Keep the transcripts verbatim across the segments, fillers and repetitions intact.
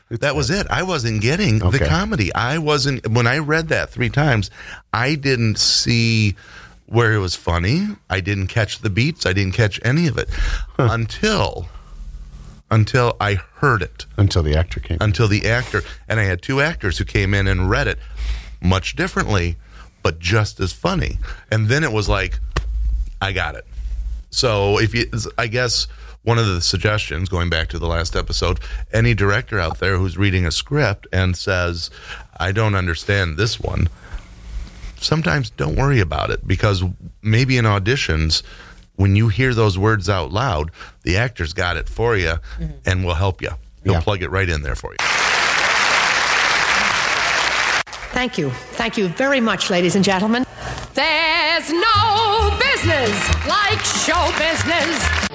It's that was it. I wasn't getting Okay. the comedy. I wasn't, when I read that three times, I didn't see where it was funny. I didn't catch the beats. I didn't catch any of it until, until I heard it. Until the actor came. Until the actor, and I had two actors who came in and read it much differently, but just as funny. And then it was like, I got it. So if you, I guess one of the suggestions, going back to the last episode, any director out there who's reading a script and says, I don't understand this one, sometimes don't worry about it, because maybe in auditions, when you hear those words out loud, the actor's got it for you mm-hmm. and will help you. He'll yeah. plug it right in there for you. Thank you. Thank you very much, ladies and gentlemen. There's no business like show business.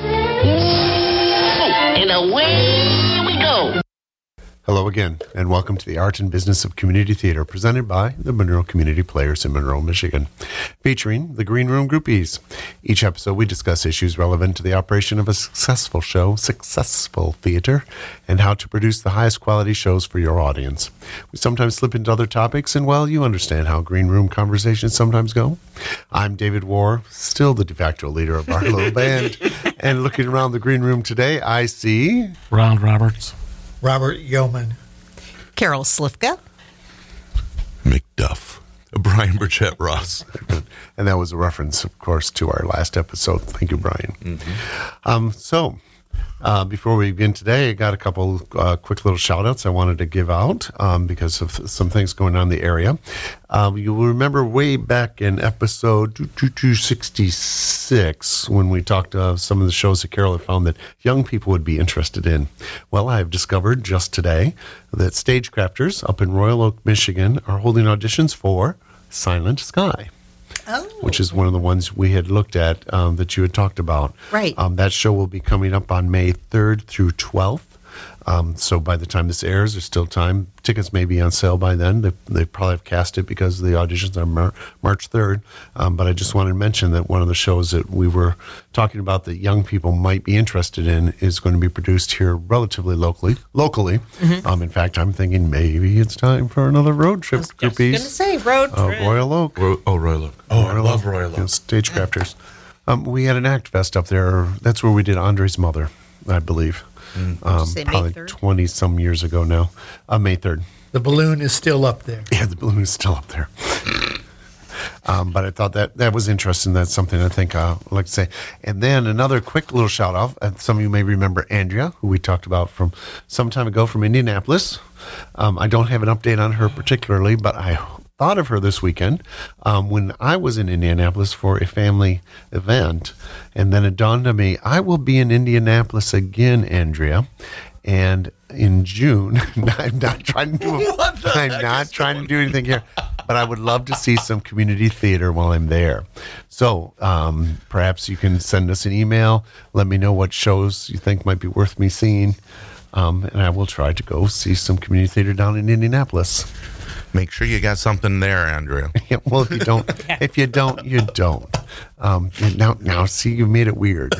And away we go. Hello again, and welcome to the Art and Business of Community Theater, presented by the Monroe Community Players in Monroe, Michigan, featuring the Green Room Groupies. Each episode, we discuss issues relevant to the operation of a successful show, successful theater, and how to produce the highest quality shows for your audience. We sometimes slip into other topics, and, well, you understand how Green Room conversations sometimes go. I'm David Warr, still the de facto leader of our little band, and looking around the Green Room today, I see... Ron Roberts. Robert Yeoman. Carol Slifka. McDuff. Brian Burchett Ross. And that was a reference, of course, to our last episode. Thank you, Brian. Mm-hmm. Um, so, uh, before we begin today, I got a couple uh, quick little shout-outs I wanted to give out um, because of some things going on in the area. Um, you will remember way back in episode two sixty-six when we talked uh, some of the shows that Carol had found that young people would be interested in. Well, I've discovered just today that Stagecrafters up in Royal Oak, Michigan are holding auditions for Silent Sky. Oh. Which is one of the ones we had looked at um, that you had talked about. Right. Um, that show will be coming up on May third through twelfth. Um, so by the time this airs, there's still time. Tickets may be on sale by then. They, they probably have cast it because the auditions are Mar- March third. Um, but I just wanted to mention that one of the shows that we were talking about that young people might be interested in is going to be produced here relatively locally. Locally. Mm-hmm. Um, in fact, I'm thinking maybe it's time for another road trip. I was just going to say road uh, trip. Royal Oak. Ro- oh, Royal Oak. Oh, Royal I love Oak. Royal Oak. You know, Stagecrafters. Um, we had an Act Fest up there. That's where we did Andre's Mother, I believe. Mm. Um, say May probably third? twenty some years ago now. Uh, May third. The balloon is still up there. Yeah, the balloon is still up there. um, but I thought that that was interesting. That's something I think uh, I'd like to say. And then another quick little shout out. Uh, some of you may remember Andrea, who we talked about from some time ago from Indianapolis. Um, I don't have an update on her particularly, but I thought of her this weekend um, when I was in Indianapolis for a family event. And then it dawned on me, I will be in Indianapolis again, Andrea. And in June, I'm not trying to do, I'm not trying to do anything here, but I would love to see some community theater while I'm there. So um, perhaps you can send us an email. Let me know what shows you think might be worth me seeing. Um, and I will try to go see some community theater down in Indianapolis. Make sure you got something there, Andrea. Yeah, well, if you don't, if you don't, you don't. Um, now, now, see, you made it weird.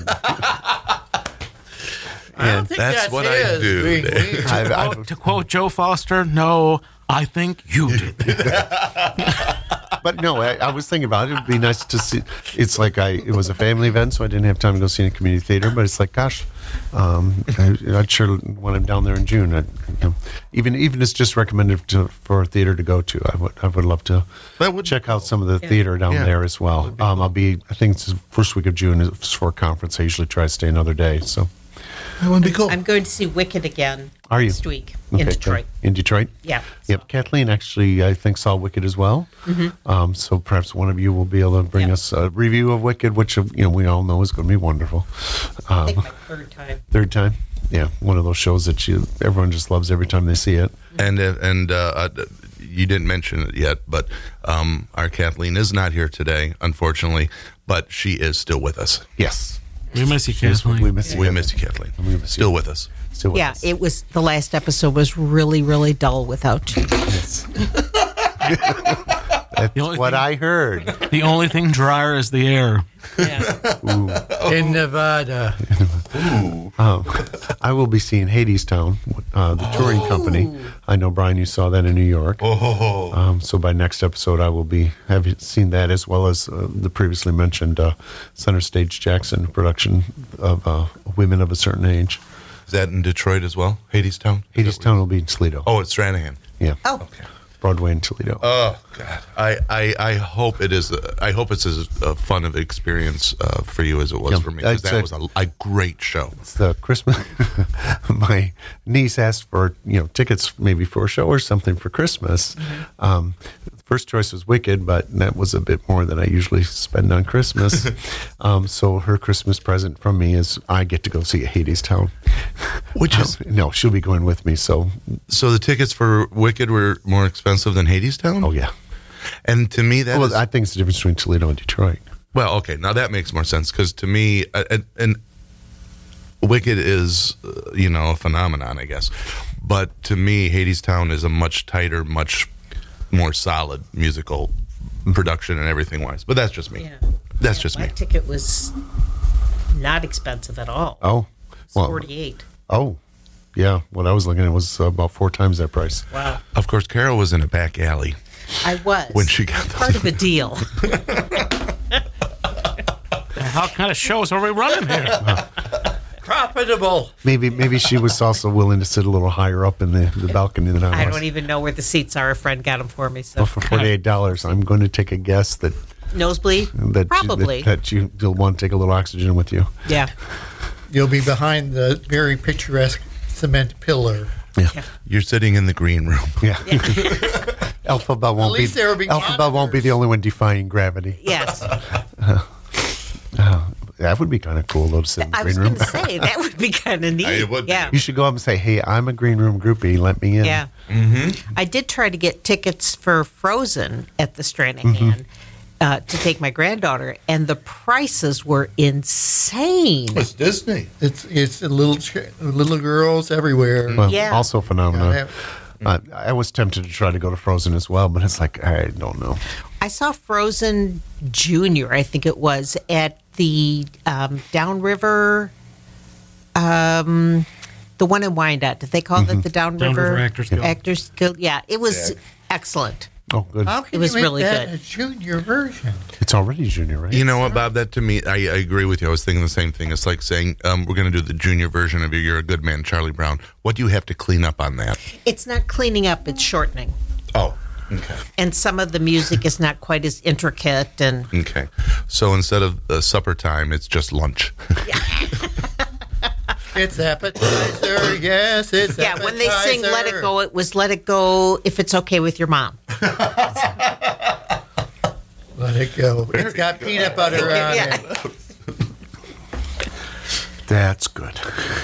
I don't think that's that's what his I do, being Dave. weird. I've, To I've, quote, to quote Joe Foster, no, I think you did. but no, I, I was thinking about it. It would be nice to see. It's like I, it was a family event, so I didn't have time to go see a community theater. But it's like, gosh, um, I, I'd sure when I'm down there in June, I'd, you know, even even it's just recommended to, for a theater to go to. I would I would love to That would check out some of the theater down Yeah. there as well. Um, I'll be. I think it's the first week of June. It's for a conference. I usually try to stay another day. So. That would be cool. I'm going to see Wicked again Are you? next week Okay, in Detroit. In Detroit? Yeah. Yep. Kathleen actually, I think, saw Wicked as well. Mm-hmm. Um, so perhaps one of you will be able to bring Yeah. us a review of Wicked, which you know we all know is going to be wonderful. I Um, think my third time. third time? Yeah. One of those shows that you everyone just loves every time they see it. And uh, and uh, uh, you didn't mention it yet, but um, our Kathleen is not here today, unfortunately, but she is still with us. Yes. We miss you, Yes, Kathleen. we miss you. We miss you, Kathleen. We miss Still you. with us. Still with Yeah, us. it was the last episode was really, really dull without you. Yes. That's The only what thing- I heard. The only thing drier is the air. Yeah. Ooh. In Nevada. Um, I will be seeing Hadestown, uh, the touring company. I know, Brian, you saw that in New York. Oh, Um, so by next episode, I will be have seen that, as well as uh, the previously mentioned uh, Center Stage Jackson production of uh, Women of a Certain Age. is that in Detroit as well? Hadestown? Hadestown will be in Toledo. Oh, it's Stranahan. Yeah. Oh, Broadway in Toledo. Oh God! I, I, I hope it is. Uh, I hope it's as uh, fun of experience uh, for you as it was Yeah, for me. Because I'd that say- was a, a great show. It's the Christmas. My niece asked for you know tickets maybe for a show or something for Christmas. Um, first choice was Wicked, but that was a bit more than I usually spend on Christmas. um, so her Christmas present from me is I get to go see Hadestown. Which is Um, no, she'll be going with me. So so the tickets for Wicked were more expensive than Hadestown. oh yeah. And to me that Well, is- I think it's the difference between Toledo and Detroit. well, okay, now that makes more sense because to me, uh, and, and Wicked is uh, you know a phenomenon, I guess. But to me, Hadestown is a much tighter, much more solid musical production and everything wise. But that's just me. yeah. That's Yeah, just my me. ticket was not expensive at all. Oh, It's well, forty-eight. oh, yeah. What I was looking at was uh, about four times that price. Wow. Of course, Carol was in a back alley. I was. When she got part those- of a deal. How kind of shows are we running here? Profitable. Maybe maybe she was also willing to sit a little higher up in the, the balcony than I I was. don't even know where the seats are. A friend got them for me. So Well, for forty-eight dollars, I'm going to take a guess that nosebleed, that probably. you, that, that you, you'll want to take a little oxygen with you. yeah. You'll be behind the very picturesque cement pillar. You're sitting in the green room. Yeah. Alphabet won't least be there will be Alphabet won't be the only one defying gravity. Yes. That would be kind of cool though to sit in the I green was room. going to say that would be kind of neat. It would be. Yeah. You should go up and say, "Hey, I'm a green room groupie. Let me in." Yeah. Mm-hmm. I did try to get tickets for Frozen at the Stranahan Mm-hmm. uh, to take my granddaughter, and the prices were insane. It's Disney. It's it's a little ch- little girls everywhere. Well, Yeah. also a phenomenon. Yeah. Uh, I was tempted to try to go to Frozen as well, but it's like I don't know. I saw Frozen Junior, I think it was, at the um, Downriver, um, the one in Wyandotte. Did they call it the Downriver, Downriver Actors Guild. Actors Guild? Yeah, it was Yeah. excellent. Oh, good. How can It was you make really that good. a junior version? It's already junior, right? You know what, Bob? That to me, I, I agree with you. I was thinking the same thing. It's like saying um, we're going to do the junior version of You're a Good Man, Charlie Brown. What do you have to clean up on that? It's not cleaning up; it's shortening, Oh, okay. and some of the music is not quite as intricate. And Okay. So instead of uh, supper time, it's just lunch. It's appetizer, yes, it's yeah, when they sing "Let It Go," it was "Let It Go" if it's okay with your mom. Let it go. It's got peanut butter on Yeah. it. That's good.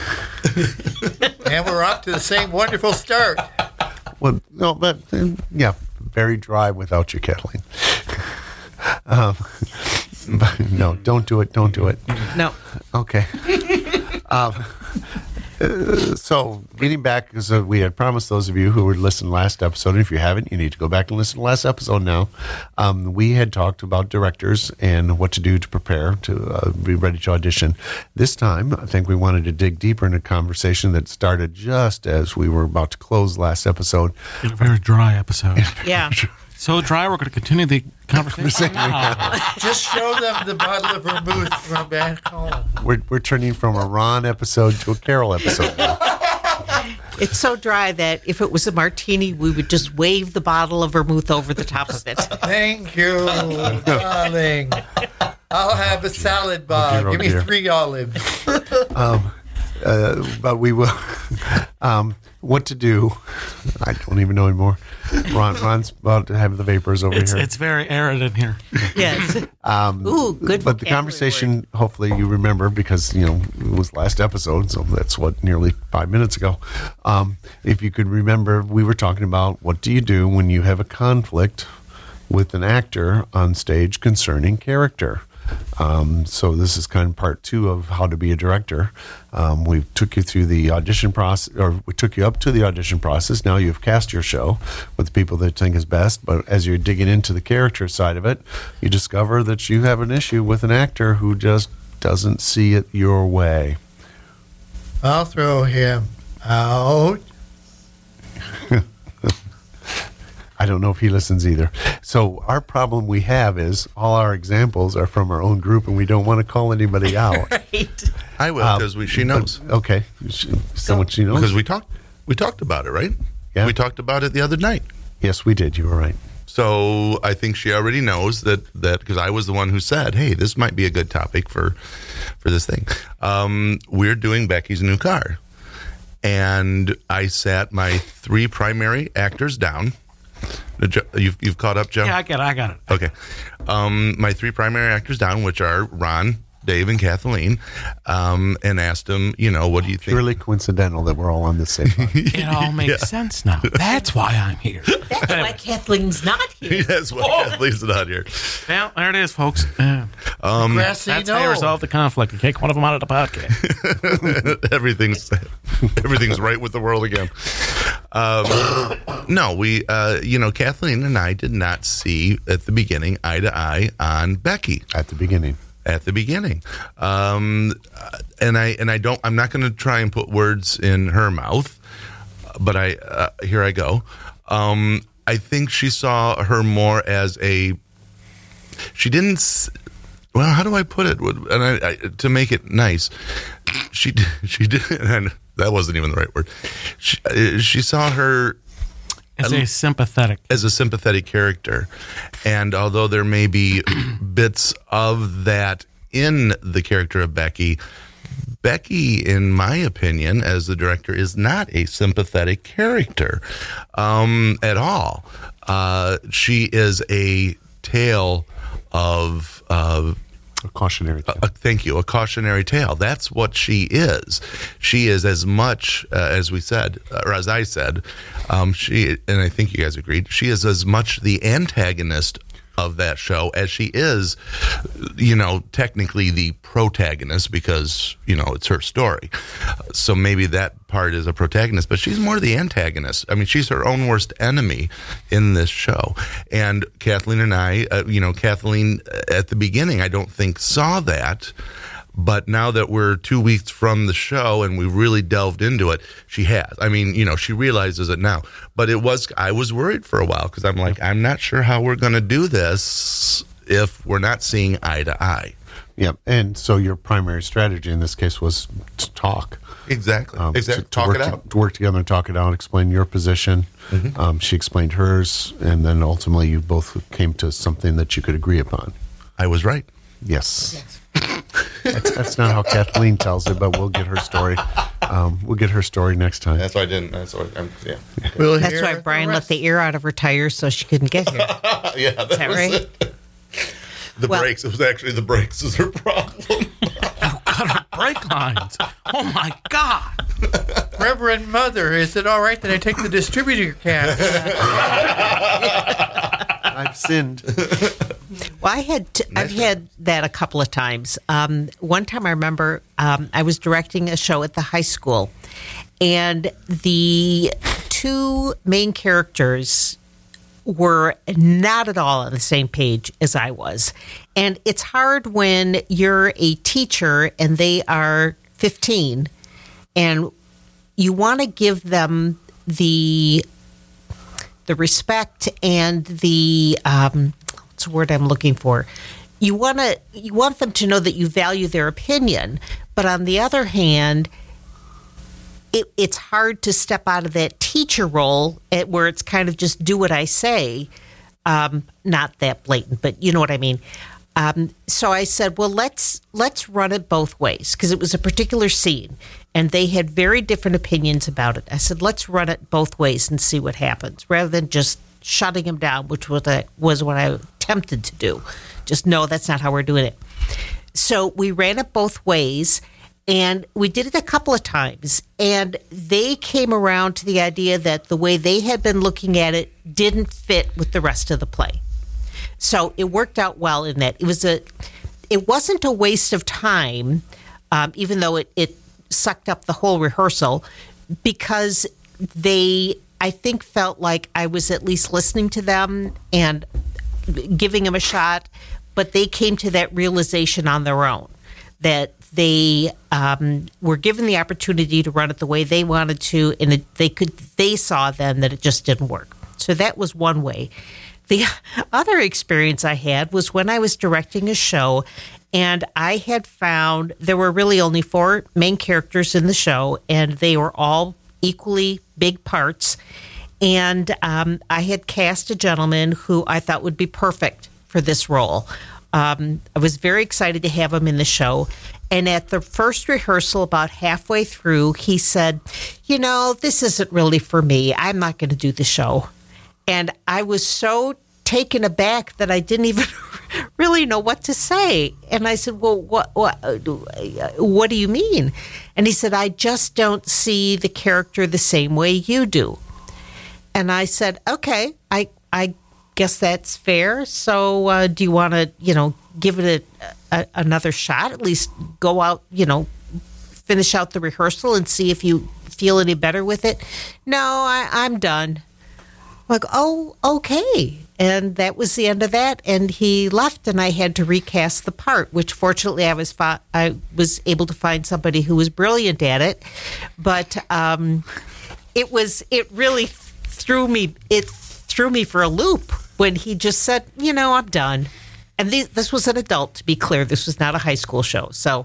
And we're off to the same wonderful start. Well, no, but uh, yeah, very dry without you, Kathleen. um, but no, don't do it. Don't do it. No, Okay. um, uh, so, getting back, because uh, we had promised those of you who were listening last episode, and if you haven't, you need to go back and listen to last episode now. Um, we had talked about directors and what to do to prepare to uh, be ready to audition. This time, I think we wanted to dig deeper into a conversation that started just as we were about to close last episode. In a very dry episode. yeah. So dry, we're going to continue the conversation. Wow. Just show them the bottle of vermouth from back home. We're, we're turning from a Ron episode to a Carol episode now. It's so dry that if it was a martini, we would just wave the bottle of vermouth over the top of it. Thank you, darling. I'll have a salad, Bob. dear, oh Give me dear. three olives. Uh, but we will. Um, what to do? I don't even know anymore. Ron, Ron's about to have the vapors over It's here. it's very arid in here. Yes. Ooh, good. but the vocabulary conversation, word. hopefully you remember, because you know it was last episode, so that's what nearly five minutes ago. Um, if you could remember, we were talking about what do you do when you have a conflict with an actor on stage concerning character. Um, so this is kind of part two of how to be a director. Um, we took you through the audition process, or we took you up to the audition process. Now you've cast your show with the people that you think is best. But as you're digging into the character side of it, you discover that you have an issue with an actor who just doesn't see it your way. I'll throw him out. I don't know if he listens either. So our problem we have is all our examples are from our own group, and we don't want to call anybody out. Right. I will because we she knows Okay, She- someone she knows. because we talked we talked about it, right? Yeah. We talked about it the other night. Yes, we did. You were right. So I think she already knows that that because I was the one who said, "Hey, this might be a good topic for for this thing." Um, we're doing Becky's new car, and I sat my three primary actors down. You've you've caught up, Joe? Yeah, I got it. I got it. Okay. Um, my three primary actors down, which are Ron, Dave, and Kathleen, um, and asked them, you know, what do you think? Purely coincidental that we're all on the same podcast. It all makes sense now. That's why I'm here. That's why Kathleen's not here. That's why Kathleen's not here. Well, there it is, folks. Uh, Grassy that's how you knoll. resolve the conflict. You kick one of them out of the podcast. everything's everything's right with the world again. Um, no, we, uh, you know, Kathleen and I did not see at the beginning eye to eye on Becky. At the beginning. At the beginning, um, and I and I don't. I'm not going to try and put words in her mouth, but I uh, here I go. Um, I think she saw her more as a. She didn't. s- Well, how do I put it? And I, I, to make it nice, she did- she did. And that wasn't even the right word. She, uh, she saw her As a sympathetic. as a sympathetic character. And although there may be bits of that in the character of Becky, Becky, in my opinion, as the director, is not a sympathetic character um, at all. Uh, she is a tale of. Uh, A cautionary tale. Uh, thank you. A cautionary tale. That's what she is. She is as much, uh, as we said, or as I said, um, she, and I think you guys agreed, she is as much the antagonist of that show as she is, you know, technically the protagonist because, you know, it's her story. So maybe that part is a protagonist, but she's more the antagonist. I mean, she's her own worst enemy in this show. And Kathleen and I, uh, you know, Kathleen at the beginning, I don't think saw that. But now that we're two weeks from the show and we really delved into it, she has. I mean, you know, she realizes it now. But it was, I was worried for a while because I'm like, I'm not sure how we're going to do this if we're not seeing eye to eye. Yeah, and so your primary strategy in this case was to talk. Exactly. Um, exactly. To, to Talk work it to- out. To work together and talk it out, explain your position. Mm-hmm. Um, she explained hers, and then ultimately you both came to something that you could agree upon. I was right. Yes. that's, that's not how Kathleen tells it, but we'll get her story. Um, we'll get her story next time. That's why I didn't. That's why I'm, yeah. We'll That's hear why the Brian let rest. the air out of her tires so she couldn't get here. yeah. That Is that was right? it. The Well- brakes. It was actually the brakes is her problem. Cut her brake lines. Oh, my God. Reverend Mother, is it all right that I take the distributor cap? I've sinned. Well, I had t- I've had that a couple of times. Um, one time I remember um, I was directing a show at the high school, and the two main characters were not at all on the same page as I was. And it's hard when you're a teacher and they are fifteen and you want to give them the the respect and the um, what's the word I'm looking for? You want to you want them to know that you value their opinion, but on the other hand, it, it's hard to step out of that teacher role at where it's kind of just do what I say. Um, not that blatant, but you know what I mean. Um, so I said, well, let's let's run it both ways because it was a particular scene, and they had very different opinions about it. I said, let's run it both ways and see what happens, rather than just shutting him down, which was a, was what I attempted to do. Just no, that's not how we're doing it. So we ran it both ways. And we did it a couple of times, and they came around to the idea that the way they had been looking at it didn't fit with the rest of the play. So it worked out well in that it was a, it wasn't a waste of time, um, even though it, it sucked up the whole rehearsal, because they, I think, felt like I was at least listening to them and giving them a shot, but they came to that realization on their own that they um, were given the opportunity to run it the way they wanted to, and it, they could they saw then that it just didn't work. So that was one way. The other experience I had was when I was directing a show, and I had found there were really only four main characters in the show, and they were all equally big parts. And um, I had cast a gentleman who I thought would be perfect for this role. Um, I was very excited to have him in the show. And at the first rehearsal, about halfway through, he said, you know, this isn't really for me. I'm not going to do the show. And I was so taken aback that I didn't even really know what to say. And I said, well, what, what, what do you mean? And he said, I just don't see the character the same way you do. And I said, okay, I I guess that's fair. So uh, do you want to, you know, give it a, a, another shot? At least go out, you know, finish out the rehearsal and see if you feel any better with it? No, I, I'm done. I'm like, oh, okay. And that was the end of that. And he left, and I had to recast the part, which fortunately I was fi- I was able to find somebody who was brilliant at it. But um, it was it really threw me it threw me for a loop when he just said, you know, I'm done. And th- this was an adult, to be clear. This was not a high school show. So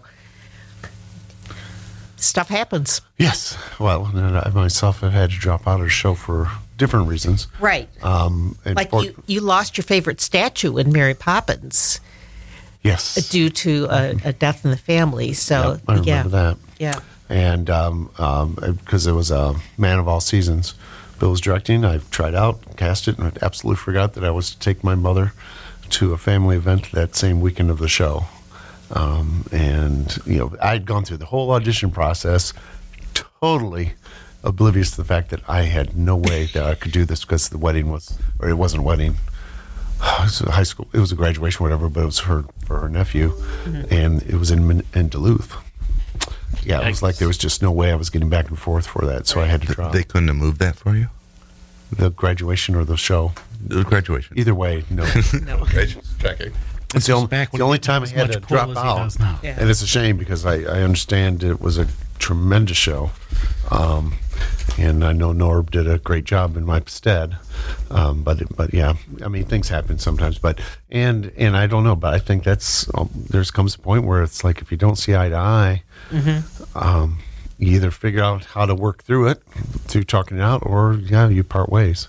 stuff happens. Yes. Well, and I myself have had to drop out of the show for different reasons. Right. Um, and like for- you, you lost your favorite statue in Mary Poppins Yes. due to a, a death in the family. So, Yep, I remember yeah. that. Yeah. And um, um, because it was a Man of All Seasons, Bill was directing. I tried out, cast it, and I absolutely forgot that I was to take my mother to a family event that same weekend of the show. Um, and, you know, I'd gone through the whole audition process, totally oblivious to the fact that I had no way that I could do this because the wedding was, or it wasn't a wedding. It was a high school, it was a graduation, whatever, but it was her, for her nephew. Mm-hmm. And it was in, in Duluth. Yeah, it was like there was just no way I was getting back and forth for that, so I had to drop. They couldn't have moved that for you? The graduation or the show. The graduation. Either way, no. No. Okay, just checking. It's the, was only, back when the only he time I was had much to poor drop as he out. does now. Yeah. And it's a shame because I, I understand it was a tremendous show. Um, and I know Norb did a great job in my stead. Um, but, but yeah, I mean, things happen sometimes. But, and, and I don't know, but I think that's, um, there's comes a point where it's like if you don't see eye to eye, mm-hmm. um, you either figure out how to work through it through talking it out, or yeah, you part ways.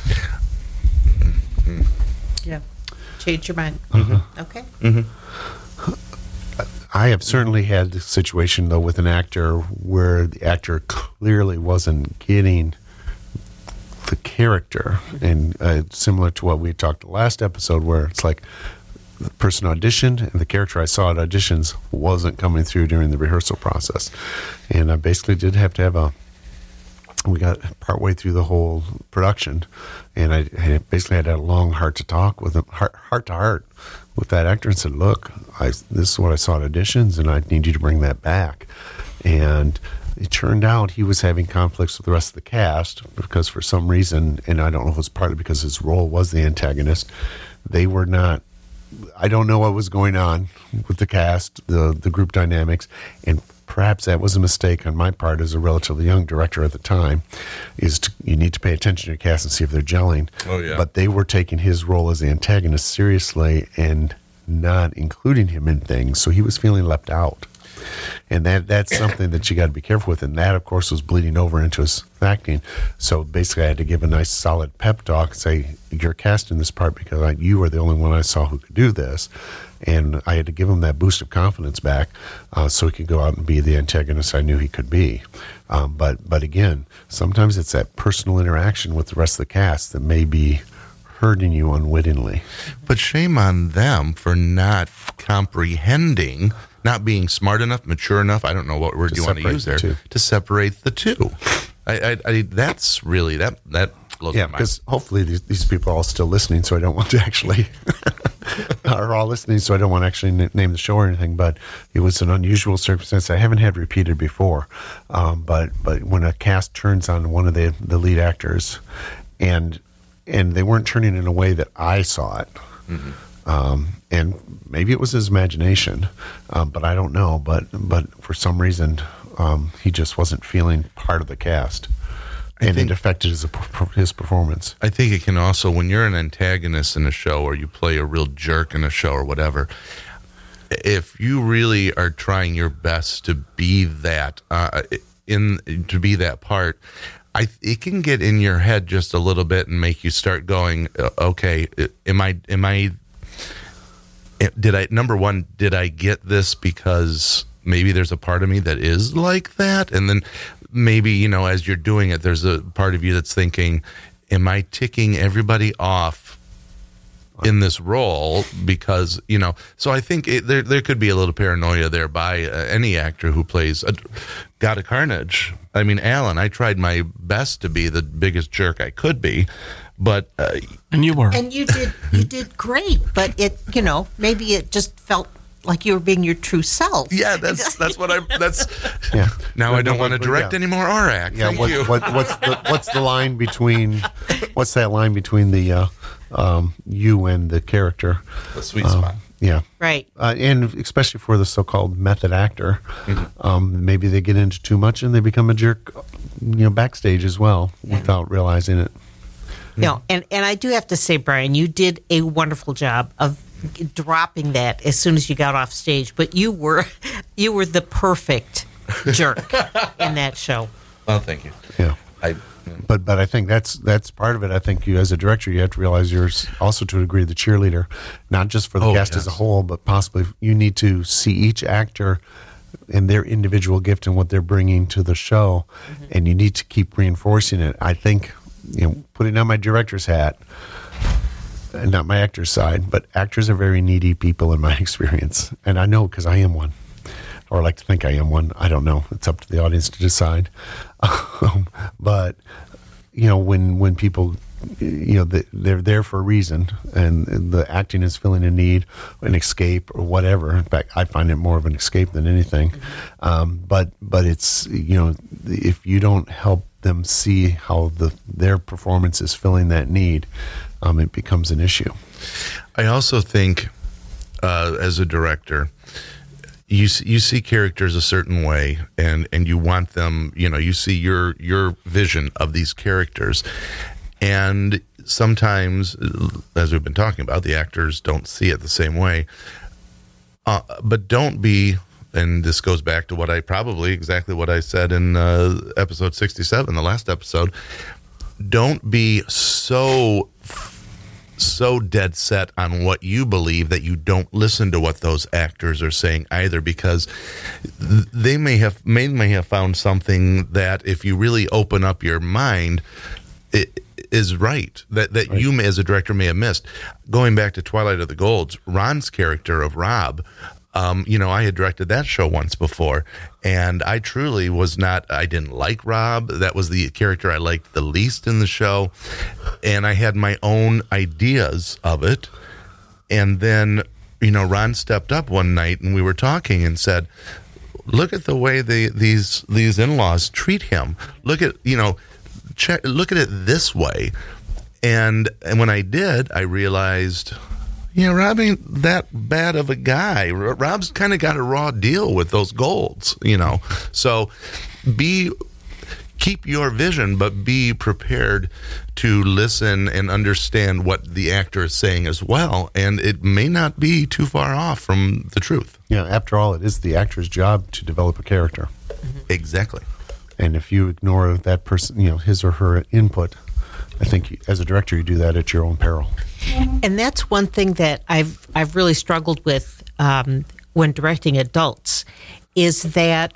Yeah. Change your mind. Mm-hmm. Okay. I have certainly had the situation though with an actor where the actor clearly wasn't getting the character, and uh, similar to what we talked the last episode, where it's like the person auditioned and the character I saw at auditions wasn't coming through during the rehearsal process, and I basically did have to have a. We got partway through the whole production, and I, I basically had a long heart to talk with him, heart, heart to heart with that actor, and said, "Look, I, this is what I saw at auditions, and I need you to bring that back." And it turned out he was having conflicts with the rest of the cast because, for some reason, and I don't know if it was partly because his role was the antagonist, they were not. I don't know what was going on with the cast, the the group dynamics, and perhaps that was a mistake on my part as a relatively young director at the time, is to, you need to pay attention to your cast and see if they're gelling. Oh, yeah. But they were taking his role as the antagonist seriously and not including him in things, so he was feeling left out. And that that's something that you got to be careful with, and that, of course, was bleeding over into his acting. So basically I had to give a nice solid pep talk and say, you're casting this part because I, you are the only one I saw who could do this. And I had to give him that boost of confidence back uh, so he could go out and be the antagonist I knew he could be. Um, but but again, sometimes it's that personal interaction with the rest of the cast that may be hurting you unwittingly. But shame on them for not comprehending, not being smart enough, mature enough, I don't know what word To you want to separate use the there, two. to separate the two. I, I, I that's really, that that blows Yeah, my mind. because hopefully these, these people are all still listening, so I don't want to actually, are all listening, so I don't want to actually n- name the show or anything, but it was an unusual circumstance I haven't had repeated before. Um, but but when a cast turns on one of the, the lead actors, and and they weren't turning in a way that I saw it, mm-hmm. Um, and maybe it was his imagination, um, but I don't know. But but for some reason, um, he just wasn't feeling part of the cast, and think- it affected his his performance. I think it can also, when you're an antagonist in a show or you play a real jerk in a show or whatever, if you really are trying your best to be that, uh, in to be that part, I, it can get in your head just a little bit and make you start going, uh, okay, am I, am I, did I, number one, did I get this because maybe there's a part of me that is like that? And then maybe, you know, as you're doing it, there's a part of you that's thinking, am I ticking everybody off in this role? Because, you know, so I think it, there there could be a little paranoia there by uh, any actor who plays a God of Carnage. I mean, Alan, I tried my best to be the biggest jerk I could be, but uh, And you were. And you did you did great, but it you know maybe it just felt like you were being your true self. yeah, that's that's what I'm. That's Yeah. now No, I don't no, want to but- direct yeah. anymore or act. Yeah, Thank what, you. what, what's the what's the line between what's that line between the uh, um, you and the character? The sweet Um, spot. Yeah, Right. uh, and especially for the so-called method actor, um, maybe they get into too much and they become a jerk, you know, backstage as well without realizing it. No, and, and I do have to say, Brian, you did a wonderful job of dropping that as soon as you got off stage. But you were you were the perfect jerk in that show. Oh, thank you. Yeah. I. But but I think that's that's part of it. I think you as a director, you have to realize you're s- also to a degree the cheerleader, not just for the Oh, cast as a yes. whole, but possibly you need to see each actor and their individual gift and what they're bringing to the show, and you need to keep reinforcing it. I think, you know, putting on my director's hat, and not my actor's side, but actors are very needy people in my experience, and I know because I am one. Or I like to think I am one. I don't know. It's up to the audience to decide. Um, but you know, when when people, you know, they, they're there for a reason, and the acting is filling a need, an escape, or whatever. In fact, I find it more of an escape than anything. Um, but but it's, you know, if you don't help them see how the their performance is filling that need, um, it becomes an issue. I also think, uh, as a director, you see, you see characters a certain way, and, and you want them. You know, you see your your vision of these characters, and sometimes, as we've been talking about, the actors don't see it the same way. Uh, but don't be. And this goes back to what I probably exactly what I said in uh, episode sixty-seven, the last episode. Don't be so so dead set on what you believe that you don't listen to what those actors are saying either, because they may have may, may have found something that if you really open up your mind, it is right that that Right. you may, as a director, may have missed. Going back to Twilight of the Golds, Ron's character of Rob. Um, you know, I had directed that show once before, and I truly was not, I didn't like Rob. That was the character I liked the least in the show, and I had my own ideas of it. And then, you know, Ron stepped up one night, and we were talking and said, look at the way the, these these in-laws treat him. Look at, you know, check, look at it this way. And, and when I did, I realized... Yeah, Rob ain't that bad of a guy. Rob's kind of got a raw deal with those golds, you know. So be keep your vision, but be prepared to listen and understand what the actor is saying as well. And it may not be too far off from the truth. Yeah, after all, it is the actor's job to develop a character. Exactly. And if you ignore that person, you know, his or her input, I think you- as a director, you do that at your own peril. And that's one thing that I've I've really struggled with um, when directing adults, is that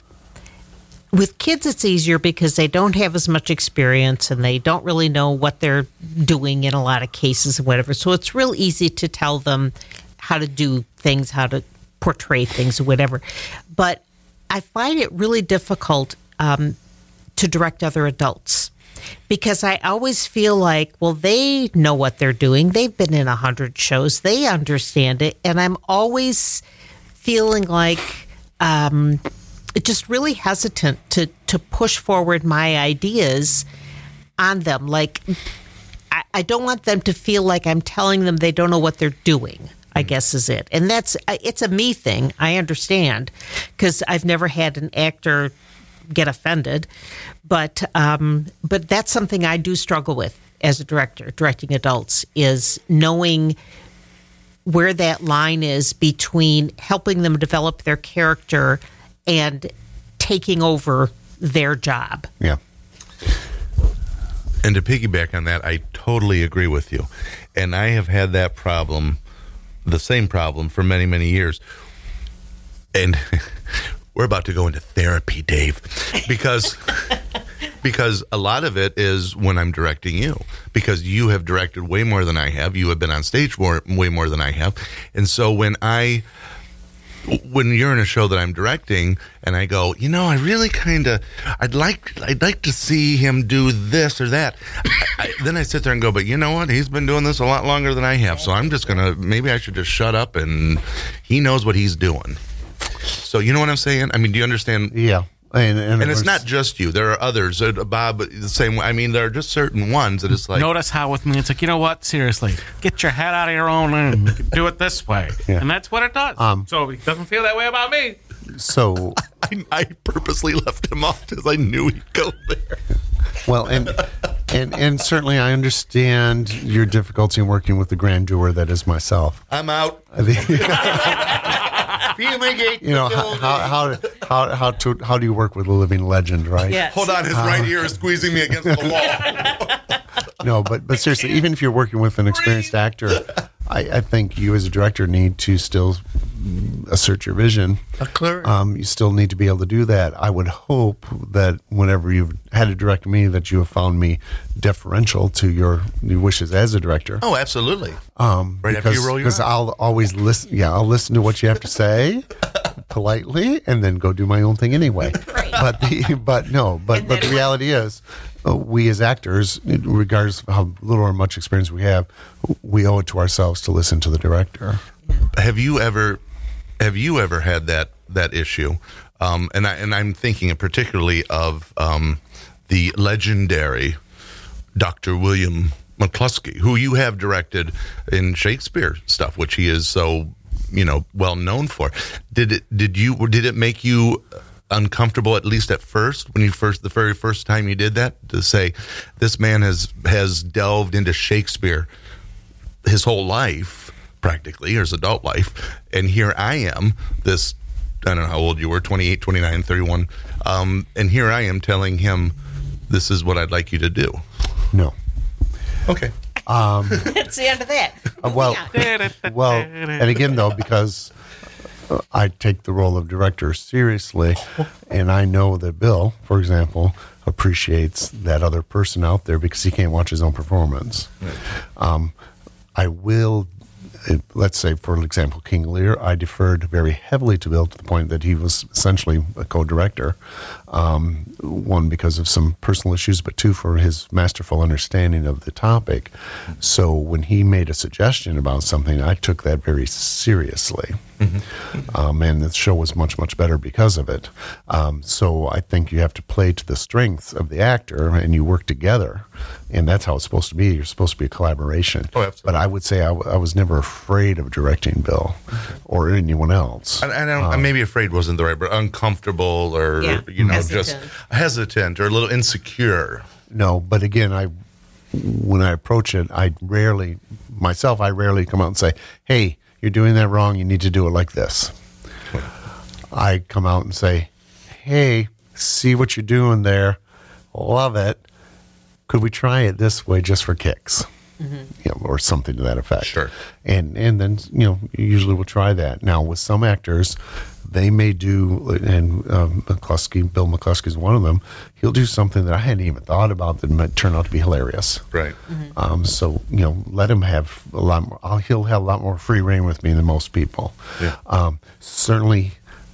with kids it's easier because they don't have as much experience and they don't really know what they're doing in a lot of cases and whatever. So it's real easy to tell them how to do things, how to portray things or whatever. But I find it really difficult um, to direct other adults. Because I always feel like, well, they know what they're doing. They've been in a hundred shows. They understand it. And I'm always feeling like um, just really hesitant to, to push forward my ideas on them. Like, I, I don't want them to feel like I'm telling them they don't know what they're doing. I guess is it. And that's, it's a me thing. I understand because I've never had an actor get offended, but um, but that's something I do struggle with as a director, directing adults, is knowing where that line is between helping them develop their character and taking over their job. Yeah. And to piggyback on that, I totally agree with you. And I have had that problem, the same problem, for many, many years. And we're about to go into therapy, Dave, because because a lot of it is when I'm directing you, because you have directed way more than I have. You have been on stage more, way more than I have. And so when I... when you're in a show that I'm directing and I go, you know, I really kind of, I'd like, I'd like to see him do this or that. I, I, then I sit there and go, but you know what? He's been doing this a lot longer than I have. So I'm just going to, maybe I should just shut up and he knows what he's doing. So you know what I'm saying? I mean, do you understand? Yeah. And, and, And it's not just you. There are others. Uh, Bob, the same way. I mean, there are just certain ones that it's like. Notice how with me, it's like, you know what? Seriously, get your head out of your own lane. Do it this way. Yeah. And that's what it does. Um, so it doesn't feel that way about me. So, I, I purposely left him off because I knew he'd go there. well, and, and and certainly I understand your difficulty in working with the grandeur that is myself. I'm out. Fumigate You know, the how, building. how, how, how, how, to, how do you work with a living legend, right? Yes. Hold on, his right ear is squeezing me against the wall. No, but but seriously, even if you're working with an experienced actor, I, I think you as a director need to still assert your vision. clear. Um, you still need to be able to do that. I would hope that whenever you've had to direct me, that you have found me deferential to your, your wishes as a director. Oh, absolutely. Um, Right after you roll your because eyes. I'll always listen. Yeah, I'll listen to what you have to say politely, and then go do my own thing anyway. But the, but no, but but the reality is, uh, we as actors, regardless of how little or much experience we have, we owe it to ourselves to listen to the director. Have you ever, have you ever had that that issue? Um, and I and I'm thinking particularly of um, the legendary Doctor William McCluskey, who you have directed in Shakespeare stuff, which he is so, you know, well known for. Did it? Did you? Did it make you uncomfortable, at least at first, when you first, the very first time you did that, to say, this man has has delved into Shakespeare his whole life, practically, or his adult life, and here I am, this, I don't know how old you were, twenty-eight, twenty-nine, thirty-one, um, and here I am telling him, this is what I'd like you to do. No. Okay. That's the end of that. Uh, well, well, and again, though, because uh, I take the role of director seriously, and I know that Bill, for example, appreciates that other person out there because he can't watch his own performance. Um, I will, uh, let's say, for example, King Lear, I deferred very heavily to Bill to the point that he was essentially a co-director. Um, one, because of some personal issues, but two, for his masterful understanding of the topic. So when he made a suggestion about something, I took that very seriously. Mm-hmm. Um, and the show was much, much better because of it. Um, so I think you have to play to the strengths of the actor, and you work together. And that's how it's supposed to be. You're supposed to be a collaboration. Oh, absolutely. But I would say I, w- I was never afraid of directing Bill or anyone else. And, and I don't, maybe afraid wasn't the right word, uncomfortable or, Yeah. you know, Hesitant. just hesitant or a little insecure. No, but again, I when I approach it, I rarely, myself, I rarely come out and say, hey, you're doing that wrong. You need to do it like this. I come out and say, hey, see what you're doing there. Love it. Could we try it this way just for kicks? Mm-hmm. You know, or something to that effect. Sure. And and then, you know, usually we'll try that. Now, with some actors, they may do, and um, McCluskey, Bill McCluskey is one of them, he'll do something that I hadn't even thought about that might turn out to be hilarious. Right. Um, so, you know, let him have a lot more, I'll, he'll have a lot more free reign with me than most people. Yeah. Um, certainly,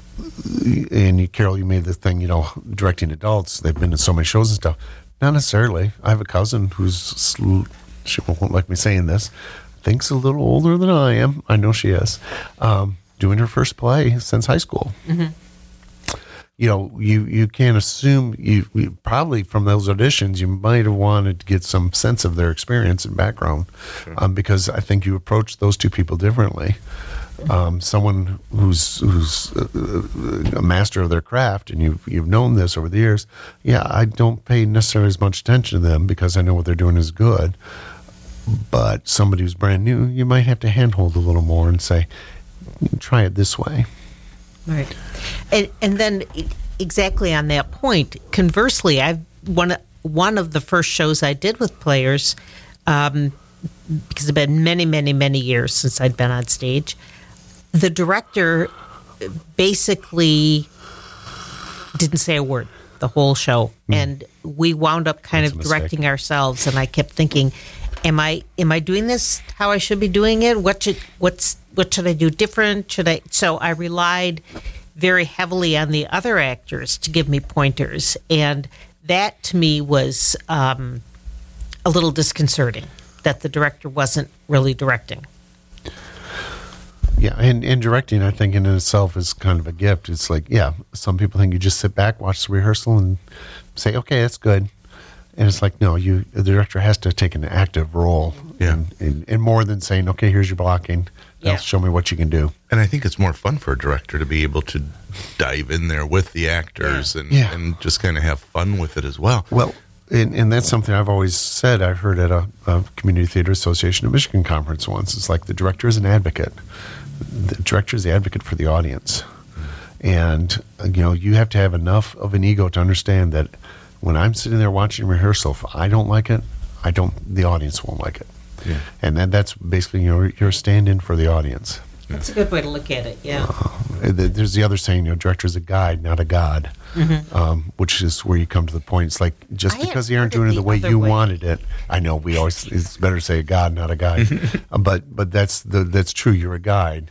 and you, Carol, you made the thing, you know, directing adults, they've been in so many shows and stuff. Not necessarily. I have a cousin who's, sl- she won't like me saying this, thinks a little older than I am. I know she is. Um, doing her first play since high school. Mm-hmm. you know, you, you can't assume you, you probably from those auditions you might have wanted to get some sense of their experience and background, sure. um, because I think you approach those two people differently. Um, someone who's who's a, a master of their craft, and you've you've known this over the years. Yeah, I don't pay necessarily as much attention to them because I know what they're doing is good. But somebody who's brand new, you might have to handhold a little more and say, "Try it this way." Right, and and then exactly on that point. Conversely, I one one of the first shows I did with players, um, because it's been many, many, many years since I'd been on stage. The director basically didn't say a word the whole show, mm. and we wound up kind That's of directing ourselves. And I kept thinking, "Am I am I doing this how I should be doing it? What should what's what should I do different? Should I?" So I relied very heavily on the other actors to give me pointers, and that to me was um, a little disconcerting that the director wasn't really directing. Yeah, and, and directing, I think, in itself is kind of a gift. It's like, yeah, some people think you just sit back, watch the rehearsal, and say, okay, that's good. And it's like, no, you the director has to take an active role, yeah, and, and, and more than saying, okay, here's your blocking. Now Yeah. show me what you can do. And I think it's more fun for a director to be able to dive in there with the actors Yeah. and, Yeah. and just kind of have fun with it as well. Well, and, and that's something I've always said. I heard at a, a Community Theater Association of Michigan conference once. It's like the director is an advocate. The director is the advocate for the audience. And, uh, you know, you have to have enough of an ego to understand that when I'm sitting there watching rehearsal, if I don't like it, I don't, the audience won't like it. Yeah. And then that's basically, you know, you're a stand-in for the audience. That's a good way to look at it, yeah. Uh, There's the other saying, you know, director is a guide, not a god, um, which is where you come to the point. It's like, just I had because they aren't heard it doing it the the way other you way. wanted it, I know we always, it's better to say a god, not a guide. uh, but but that's the that's true, you're a guide.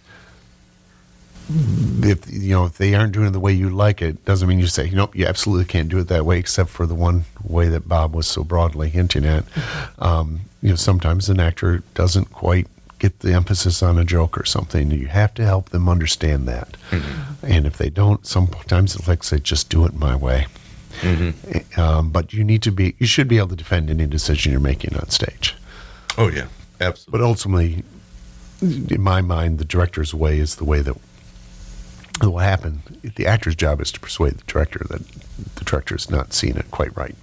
If, you know, if they aren't doing it the way you like it, doesn't mean you say, nope, you absolutely can't do it that way, except for the one way that Bob was so broadly hinting at. Um, you know, sometimes an actor doesn't quite get the emphasis on a joke or something. You have to help them understand that. Mm-hmm. And if they don't, sometimes it's like, say, just do it my way. Mm-hmm. Um, but you need to be, you should be able to defend any decision you're making on stage. Oh, yeah, absolutely. But ultimately, in my mind, the director's way is the way that what will happen. The actor's job is to persuade the director that the director is not seeing it quite right.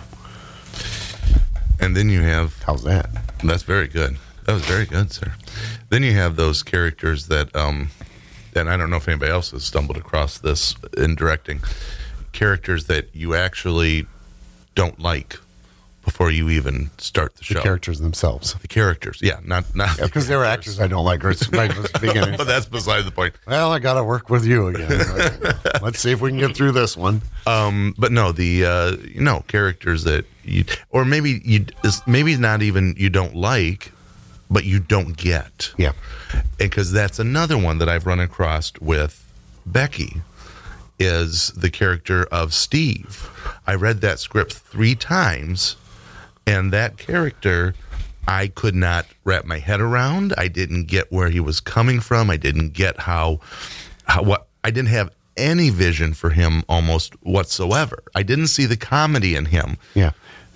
And then you have... How's that? That's very good. That was very good, sir. Then you have those characters that, um, and I don't know if anybody else has stumbled across this in directing, characters that you actually don't like before you even start the show. The characters themselves. The characters, yeah, not not Because the there are characters. actors I don't like right right from the beginning. But that's beside the point. Well, I got to work with you again. Let's see if we can get through this one. Um, but no, the uh, you know characters that you, or maybe you, maybe not even you don't like, but you don't get. Yeah. Because that's another one that I've run across with Becky, is the character of Steve. I read that script three times, and that character I could not wrap my head around. I didn't get where he was coming from. I didn't get how, how what I didn't have any vision for him almost whatsoever. I didn't see the comedy in him. Yeah.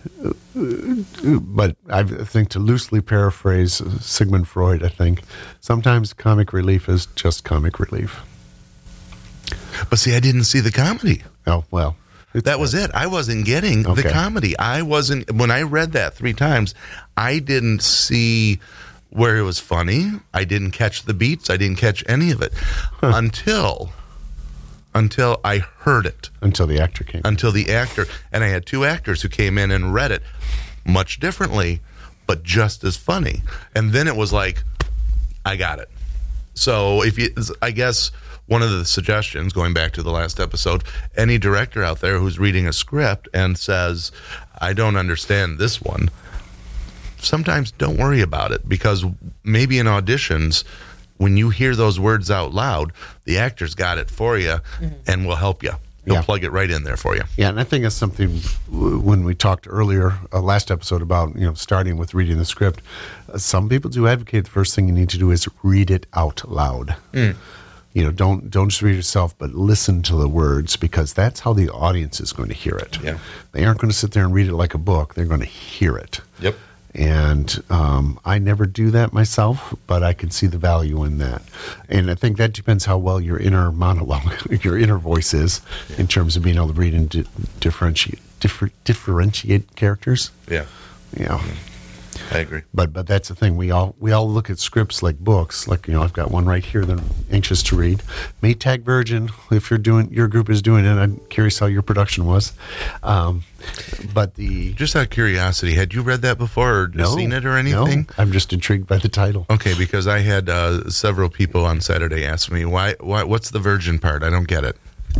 But I think, to loosely paraphrase Sigmund Freud, I think sometimes comic relief is just comic relief. But see, I didn't see the comedy. Oh, well. It's, That was it. I wasn't getting Okay. the comedy. I wasn't, when I read that three times, I didn't see where it was funny. I didn't catch the beats. I didn't catch any of it until, until I heard it. until the actor came. Until the actor, and I had two actors who came in and read it much differently, but just as funny. And then it was like, I got it. So if you, I guess one of the suggestions, going back to the last episode, any director out there who's reading a script and says, I don't understand this one, sometimes don't worry about it, because maybe in auditions, when you hear those words out loud, the actor's got it for you and will help you. He'll Yeah. plug it right in there for you. Yeah, and I think that's something w- when we talked earlier, uh, last episode, about, you know, starting with reading the script. Uh, some people do advocate the first thing you need to do is read it out loud. you know, don't don't just read it yourself, but listen to the words, because that's how the audience is going to hear it. Yeah. They aren't going to sit there and read it like a book. They're going to hear it. Yep. And um, I never do that myself, but I can see the value in that. And I think that depends how well your inner monologue, your inner voice is, yeah. in terms of being able to read and di- differentiate differ- differentiate characters. Yeah. Yeah. I agree. But but that's the thing. We all we all look at scripts like books. Like, you know, I've got one right here that I'm anxious to read. Maytag Virgin. If you're doing, your group is doing it, I'm curious how your production was. Um, but the just out of curiosity, had you read that before or no, seen it or anything? No, I'm just intrigued by the title. Okay, because I had uh, several people on Saturday ask me why why what's the virgin part? I don't get it.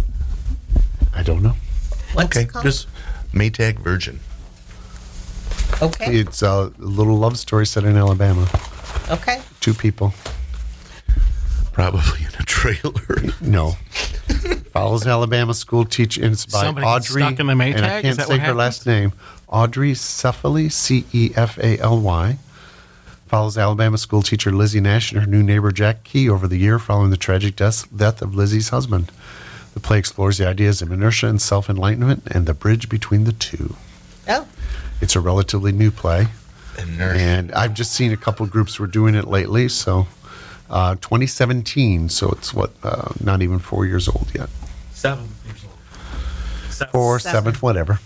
I don't know. What's okay, it called? just Maytag Virgin. Okay. It's a little love story set in Alabama. Okay. Two people. Probably in a trailer. No. Follows Alabama school teacher, and it's by Somebody gets Audrey. stuck in the Maytag? And I Is can't that say what her happens? last name. Audrey Cefaly, C E F A L Y. Follows Alabama school teacher Lizzie Nash and her new neighbor Jack Key over the year following the tragic death, death of Lizzie's husband. The play explores the ideas of inertia and self-enlightenment and the bridge between the two. Oh. It's a relatively new play. Inertia. And I've just seen a couple groups were doing it lately. So uh, twenty seventeen, so it's what, uh, not even four years old yet. Seven years old. Seven. Four, Seven. seven, whatever.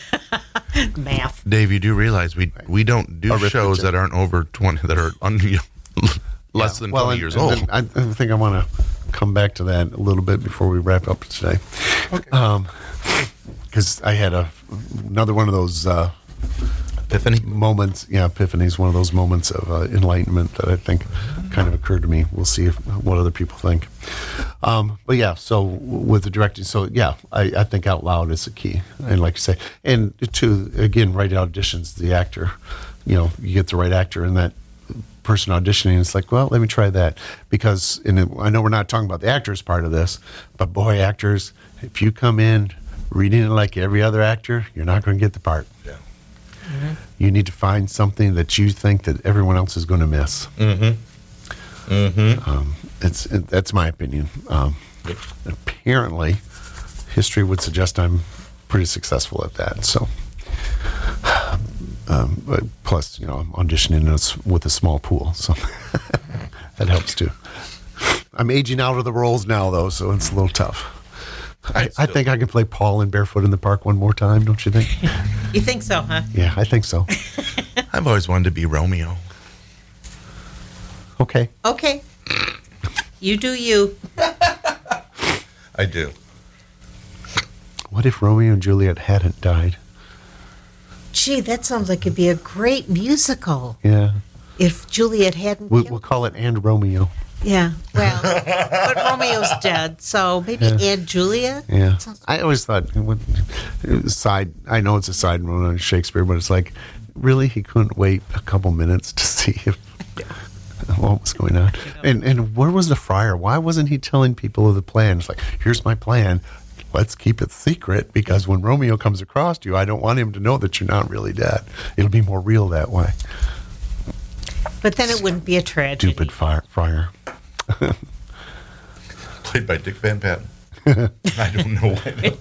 Math. Dave, you do realize we we don't do Arithmetic. shows that aren't over twenty, that are un, less Yeah. than Well, twenty and- years and old. then I, I think I want to come back to that a little bit before we wrap up today. Okay. Um, because I had a another one of those uh, Epiphany. moments. Yeah, epiphany is one of those moments of uh, enlightenment that I think kind of occurred to me. We'll see if, what other people think. Um, but yeah, so with the directing, so yeah, I, I think out loud is the key. And like you say, and to, again, write auditions, the actor, you know, you get the right actor and that person auditioning, it's like, well, let me try that. Because, and it, I know we're not talking about the actors part of this, but boy, actors, if you come in reading it like every other actor, you're not going to get the part. Yeah. Mm-hmm. You need to find something that you think that everyone else is going to miss. Mm-hmm. Mm-hmm. Um, it's it, that's my opinion. Um, apparently, history would suggest I'm pretty successful at that. So, um, but plus, you know, I'm auditioning us with a small pool, so that helps too. I'm aging out of the roles now, though, so it's a little tough. I, I think I can play Paul in Barefoot in the Park one more time, don't you think? You think so, huh? Yeah, I think so. I've always wanted to be Romeo. Okay. Okay. You do you. I do. What if Romeo and Juliet hadn't died? Gee, that sounds like it'd be a great musical Yeah. if Juliet hadn't We'll, killed. we'll call it And Romeo. Yeah, well, but Romeo's dead, so maybe Yeah. Aunt Juliet? Yeah. Sounds- I always thought, it would- it was side, I know it's a side note on Shakespeare, but it's like, really, he couldn't wait a couple minutes to see if, what was going on. And and where was the friar? Why wasn't he telling people of the plan? It's like, here's my plan. Let's keep it secret, because when Romeo comes across you, I don't want him to know that you're not really dead. It'll be more real that way. But then it wouldn't be a tragedy. Stupid fire, friar. Played by Dick Van Patten. I don't know why.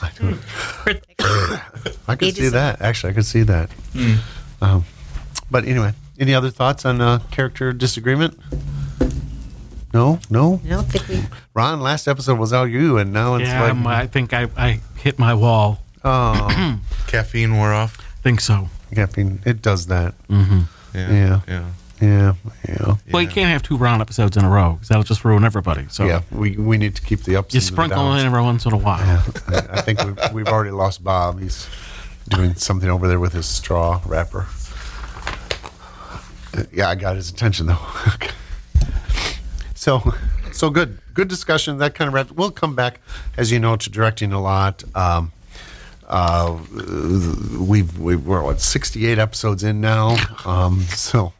I could It see is- that. Actually, I could see that. Um, but anyway, any other thoughts on uh, character disagreement? No, no. I don't think we. Ron, last episode was all you, and now it's Yeah, like, um, I think I, I hit my wall. oh, Caffeine wore off. Think so. caffeine. It does that. Mm-hmm. Yeah. Yeah. Yeah. Yeah, yeah, Well, you Yeah. can't have two Ron episodes in a row because that'll just ruin everybody. So yeah. We we need to keep the ups. you and the sprinkle downs. in every once in a while. Yeah, I, I think we've, we've already lost Bob. He's doing something over there with his straw wrapper. Uh, Yeah, I got his attention though. Okay. So, so good, good discussion. That kind of wraps. We'll come back, as you know, to directing a lot. Um, uh, we've we, we're what sixty-eight episodes in now. Um, so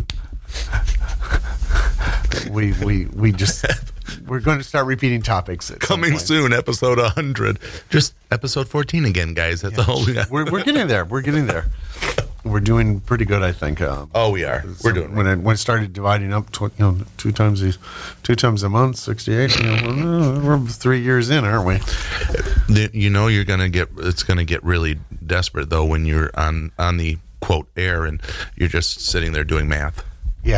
we we we just we're going to start repeating topics at some Coming point. soon, episode one hundred. Just episode fourteen again, guys. That's all we got. We're we're getting there. We're getting there. we're doing pretty good, I think. Um, Oh, we are. We're doing when I, when I started dividing up, tw- you know, two times a, two times a month, sixty-eight. You know, we're, we're three years in, aren't we? The- You know, you're gonna get. It's gonna get really desperate though when you're on on the quote air and you're just sitting there doing math. Yeah.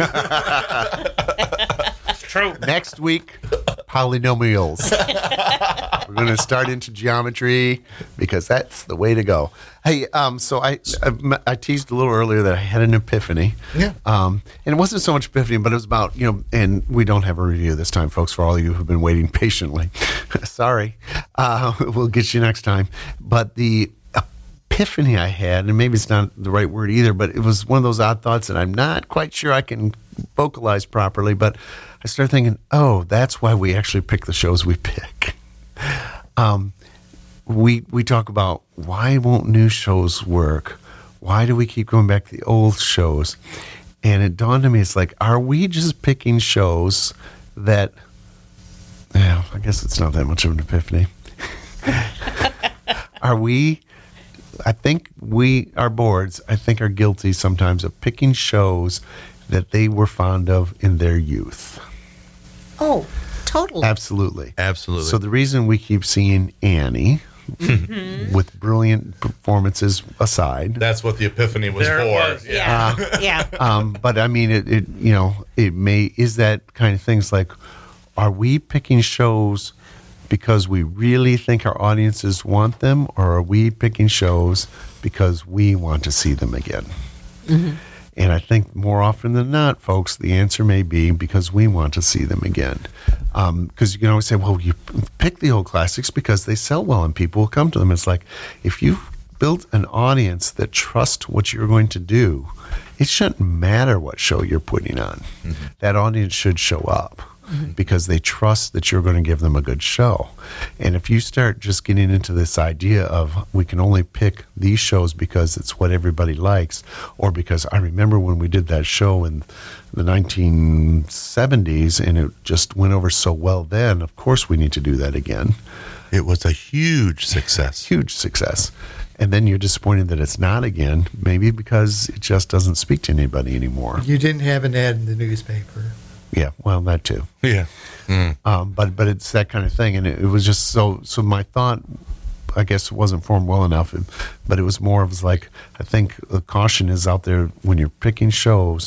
True. Next week, polynomials. We're going to start into geometry because that's the way to go. Hey, um, so I, I I teased a little earlier that I had an epiphany. Yeah. Um, and it wasn't so much epiphany, but it was about, you know, and we don't have a review this time, folks, for all of you who've been waiting patiently. Sorry. Uh, we'll get you next time. But the epiphany I had, and maybe it's not the right word either, but it was one of those odd thoughts that I'm not quite sure I can vocalize properly, but I started thinking, oh, that's why we actually pick the shows we pick. Um, we we talk about why won't new shows work? Why do we keep going back to the old shows? And it dawned on me, it's like, are we just picking shows that, yeah, I guess it's not that much of an epiphany. Are we, I think we, our boards, I think are guilty sometimes of picking shows that they were fond of in their youth. Oh, totally. Absolutely. Absolutely. So the reason we keep seeing Annie, with brilliant performances aside, That's what the epiphany was There it for. was. Yeah. yeah. um, but I mean, it, it, you know, it may, is that kind of things like, are we picking shows because we really think our audiences want them, or are we picking shows because we want to see them again? Mm-hmm. And I think more often than not, folks, the answer may be because we want to see them again. Because you can always say, well, you pick the old classics because they sell well and people will come to them. It's like, if you built an audience that trusts what you're going to do, it shouldn't matter what show you're putting on. Mm-hmm. That audience should show up. Mm-hmm. Because they trust that you're going to give them a good show. And if you start just getting into this idea of we can only pick these shows because it's what everybody likes, or because I remember when we did that show in the nineteen seventies and it just went over so well then, of course we need to do that again. It was a huge success. Huge success. And then you're disappointed that it's not again, maybe because it just doesn't speak to anybody anymore. You didn't have an ad in the newspaper. Yeah, well, that too. Yeah. Mm. Um, but but it's that kind of thing, and it, it was just so. So my thought, I guess, wasn't formed well enough, but it was more of like, I think the caution is out there when you're picking shows.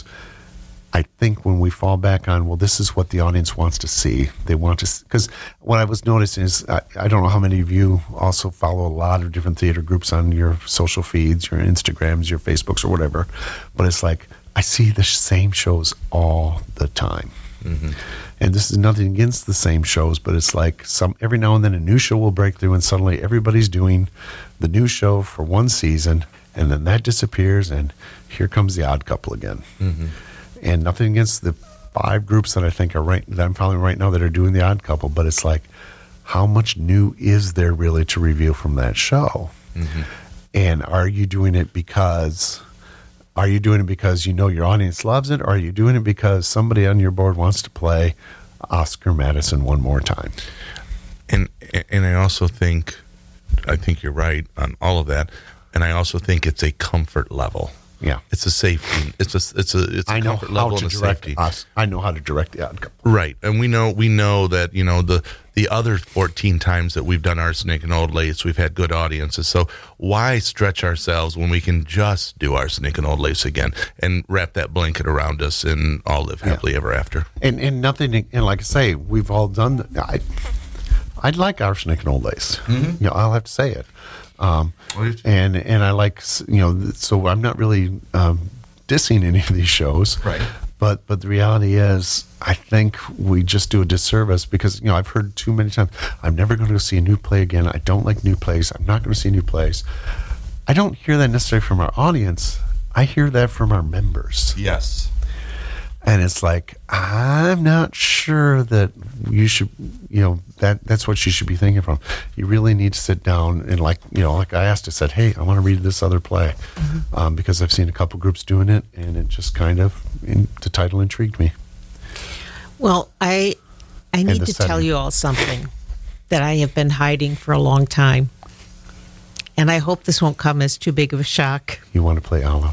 I think when we fall back on, well, this is what the audience wants to see. They want to, because what I was noticing is, I, I don't know how many of you also follow a lot of different theater groups on your social feeds, your Instagrams, your Facebooks, or whatever. But it's like, I see the same shows all the time. Mm-hmm. And this is nothing against the same shows, but it's like some every now and then a new show will break through and suddenly everybody's doing the new show for one season and then that disappears and here comes the Odd Couple again. Mm-hmm. And nothing against the five groups that I think are right that I'm following right now that are doing the Odd Couple, but it's like, how much new is there really to review from that show? Mm-hmm. And are you doing it because Are you doing it because you know your audience loves it, or are you doing it because somebody on your board wants to play Oscar Madison one more time? And and I also think, I think you're right on all of that, and I also think it's a comfort level. Yeah, it's a safety. It's a it's a it's a I know comfort how level to and a direct safety. us. I know how to direct the Odd Couple. Right, and we know we know that you know the the other fourteen times that we've done Arsenic and Old Lace, we've had good audiences. So why stretch ourselves when we can just do Arsenic and Old Lace again and wrap that blanket around us and all live happily yeah. ever after? And and nothing. And like I say, we've all done. I I'd like Arsenic and Old Lace. Mm-hmm. You know, I'll have to say it. Um, and and I like, you know, so I'm not really um, dissing any of these shows. Right. But but the reality is, I think we just do a disservice because, you know, I've heard too many times, I'm never going to go see a new play again. I don't like new plays. I'm not going to see new plays. I don't hear that necessarily from our audience. I hear that from our members. Yes. And it's like, I'm not sure that you should, you know, that that's what you should be thinking from. You really need to sit down and, like, you know, like I asked, I said, hey, I want to read this other play mm-hmm. um, because I've seen a couple groups doing it, and it just kind of, in, the title intrigued me. Well, I I need to setting. tell you all something that I have been hiding for a long time. and I hope this won't come as too big of a shock. You want to play Olive?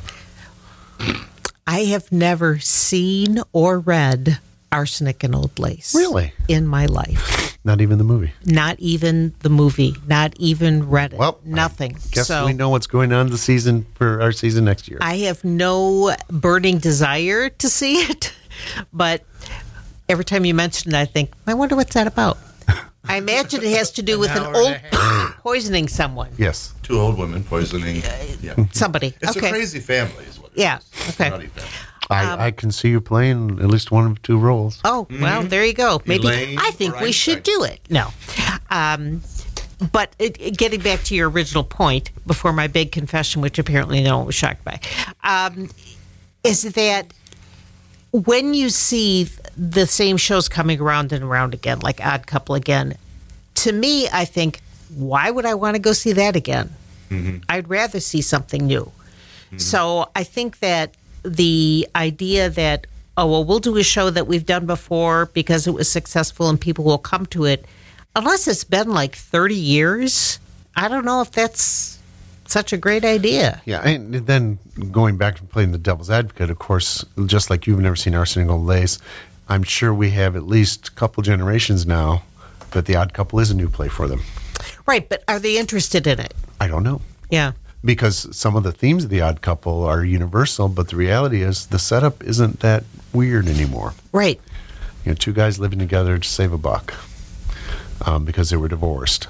I have never seen or read Arsenic and Old Lace. Really? In my life. Not even the movie. Not even the movie. Not even read it. Well, nothing. I guess so we know what's going on the season for our season next year. I have no burning desire to see it, but every time you mention it, I think, I wonder what's that about. I imagine it has to do with an old poisoning someone. Yes. Two old women poisoning. Yeah. Somebody. It's okay. a crazy family, is what it Yeah. is. Okay. Nutty family. I, I can see you playing at least one of two roles. Oh, well, there you go. Maybe Elaine I think we Rice. should do it. No. Um, but it, it- getting back to your original point before my big confession, which apparently no one was shocked by, um, is that when you see the same shows coming around and around again, like Odd Couple again, to me, I think, why would I want to go see that again? I'd rather see something new. So I think that the idea that, oh, well, we'll do a show that we've done before because it was successful and people will come to it, unless it's been like thirty years, I don't know if that's such a great idea. Yeah, and then going back and playing the devil's advocate, of course, just like you've never seen Arsenic and Old Lace, I'm sure we have at least a couple generations now that The Odd Couple is a new play for them. Right, but are they interested in it? I don't know. Yeah. Because some of the themes of The Odd Couple are universal, but the reality is the setup isn't that weird anymore. Right. You know, two guys living together to save a buck um, because they were divorced.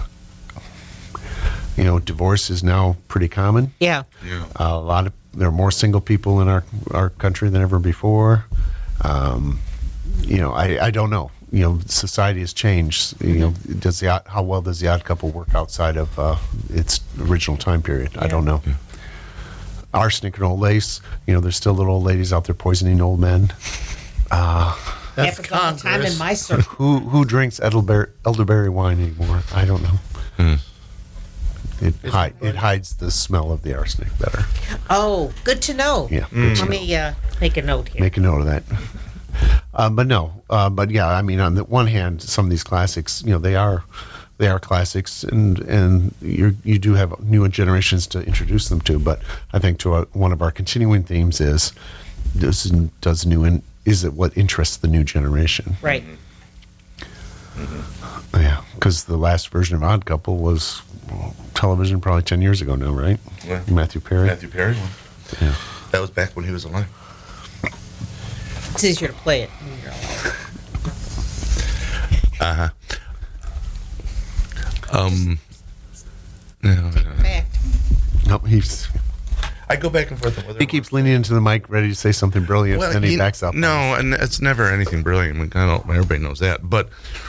You know, divorce is now pretty common. Yeah. Yeah. Uh, a lot of there are more single people in our our country than ever before. Um, you know, I, I don't know. You know, society has changed. You know, does the Odd- how well does The Odd Couple work outside of uh, its original time period? I don't know. Arsenic and Old Lace. You know, there's still little old ladies out there poisoning old men. That's Happens all the time in Congress. my circle. Who who drinks elderberry, elderberry wine anymore? I don't know. It hi- it hides the smell of the arsenic better. Oh, good to know. Yeah, good to Let me uh, make a note here. Make a note of that. Uh, but no, uh, but yeah, I mean, on the one hand, some of these classics, you know, they are they are classics, and and you you do have newer generations to introduce them to. But I think to our, one of our continuing themes is does does new in, is it what interests the new generation? Right. Yeah, because the last version of Odd Couple was well, television probably ten years ago now, right? Yeah. Matthew Perry. Matthew Perry one. Yeah. That was back when he was alive. It's easier to play it. Um, no, no, no. Fact. No, he's I go back and forth on whether he keeps leaning into the mic, ready to say something brilliant, Well, and then he you- backs up. No, and it's never anything brilliant. I mean, I don't, everybody knows that, but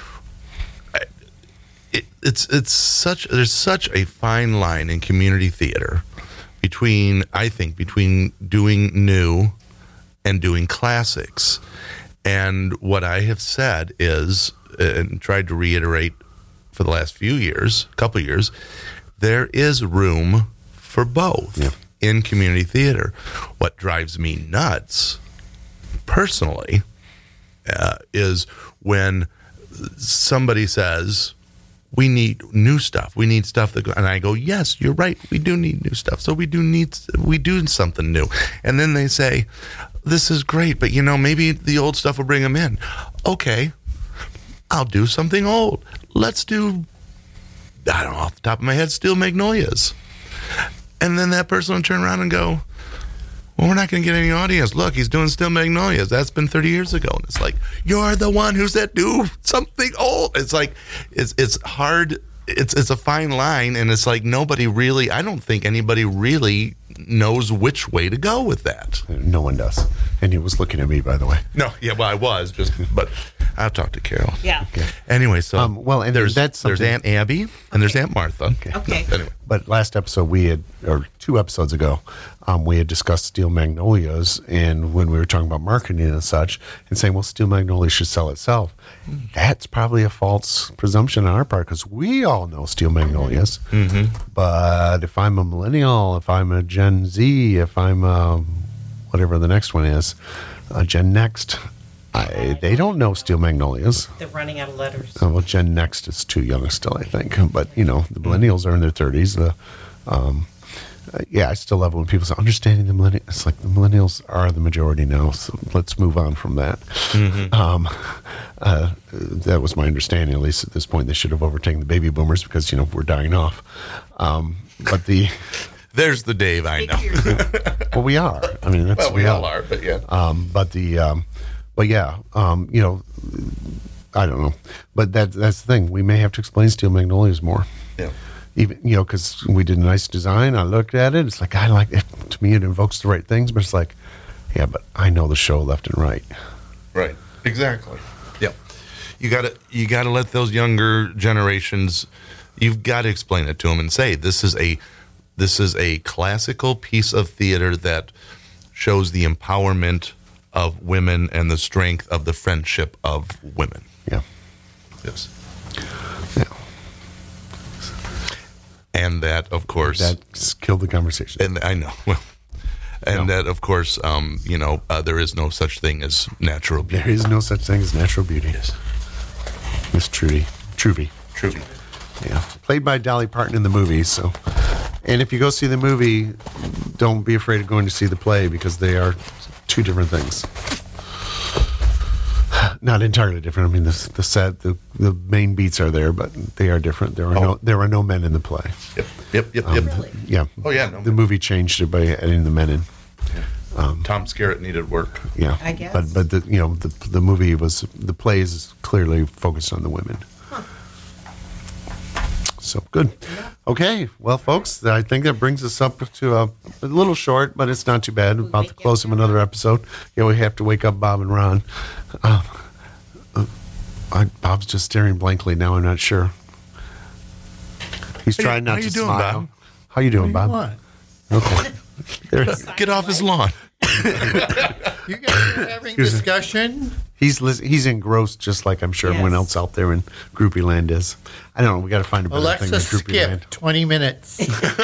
I, it, it's it's such there's such a fine line in community theater between I think between doing new and doing classics. And what I have said is, and tried to reiterate for the last few years, couple years, there is room for both Yeah. in community theater. What drives me nuts, personally, uh, is when somebody says, we need new stuff. We need stuff that, and I go, yes, you're right. We do need new stuff. So we do need, we do something new. And then they say, this is great, but you know, maybe the old stuff will bring them in. Okay, I'll do something old. Let's do, I don't know, off the top of my head, Steel Magnolias. And then that person will turn around and go, well, we're not going to get any audience. Look, he's doing Steel Magnolias. That's been thirty years ago. And it's like, you're the one who said do something old. It's like, it's it's hard. It's it's a fine line. And it's like nobody really, I don't think anybody really knows which way to go with that. No one does. And he was looking at me, by the way. No, yeah, well, I was just, but I'll talk to Carol. Yeah. Anyway, so Um, well, and there's that's there's something- Aunt Abby and there's Aunt Martha. Okay. Anyway, But last episode we had, or two episodes ago, um, we had discussed Steel Magnolias, and when we were talking about marketing and such, and saying, well, Steel Magnolias should sell itself. That's probably a false presumption on our part, because we all know Steel Magnolias. Mm-hmm. But if I'm a millennial, if I'm a Gen Z, if I'm a, whatever the next one is, a Gen Next, I, they don't know Steel Magnolias. They're running out of letters. Oh, well, Gen Next is too young still, I think. But, you know, the millennials are in their thirties. The Um, uh, yeah, I still love it when people say understanding the millennials. It's like the millennials are the majority now, so let's move on from that. Mm-hmm. Um, uh, that was my understanding, at least at this point. They should have overtaken the baby boomers because, you know, we're dying off. Um, but the... There's the Dave I know. Well, we are. I mean, that's Well, we we all are, but yeah. Um, but the, um, but yeah, um, you know, I don't know. But that that's the thing. We may have to explain Steel Magnolias more. Yeah. Even, you know, because we did a nice design. I looked at it. It's like, I like it. To me, it invokes the right things. But it's like, yeah, but I know the show left and right. Right. Exactly. Yeah. You got to you got to let those younger generations. You've got to explain it to them and say this is a this is a classical piece of theater that shows the empowerment of women and the strength of the friendship of women. Yeah. Yes. Yeah. And that, of course, That's killed the conversation. and I know, well, and No. that, of course, um, you know, uh, there is no such thing as natural beauty. There is no such thing as natural beauty. Yes. Miss Trudy. Truby. Truly. Yeah. Played by Dolly Parton in the movie. So, and if you go see the movie, don't be afraid of going to see the play because they are two different things. Not entirely different. I mean, the the set, the, the main beats are there, but they are different. There are no there are no men in the play. Yep. Yep. Yep. Yep. Yeah. Oh, yeah, no. The movie changed it by adding the men in. Tom Skerritt needed work. Yeah. I guess. But but the you know the the movie was the play is clearly focused on the women. So good. Okay. Well, folks, I think that brings us up to a, a little short, but it's not too bad. We're about to close of another episode. Yeah, we have to wake up Bob and Ron. Uh, uh, I, Bob's just staring blankly now. I'm not sure. He's Hey, trying not how to you doing, smile. Bob? How you doing, Bob? What? Okay. There's, Get off his lawn. You guys are having discussion? he's lis- he's engrossed, just like I'm sure everyone Yes. else out there in groupie land is. I don't know. We got to find a better thing Alexa, than groupie land. skip twenty minutes.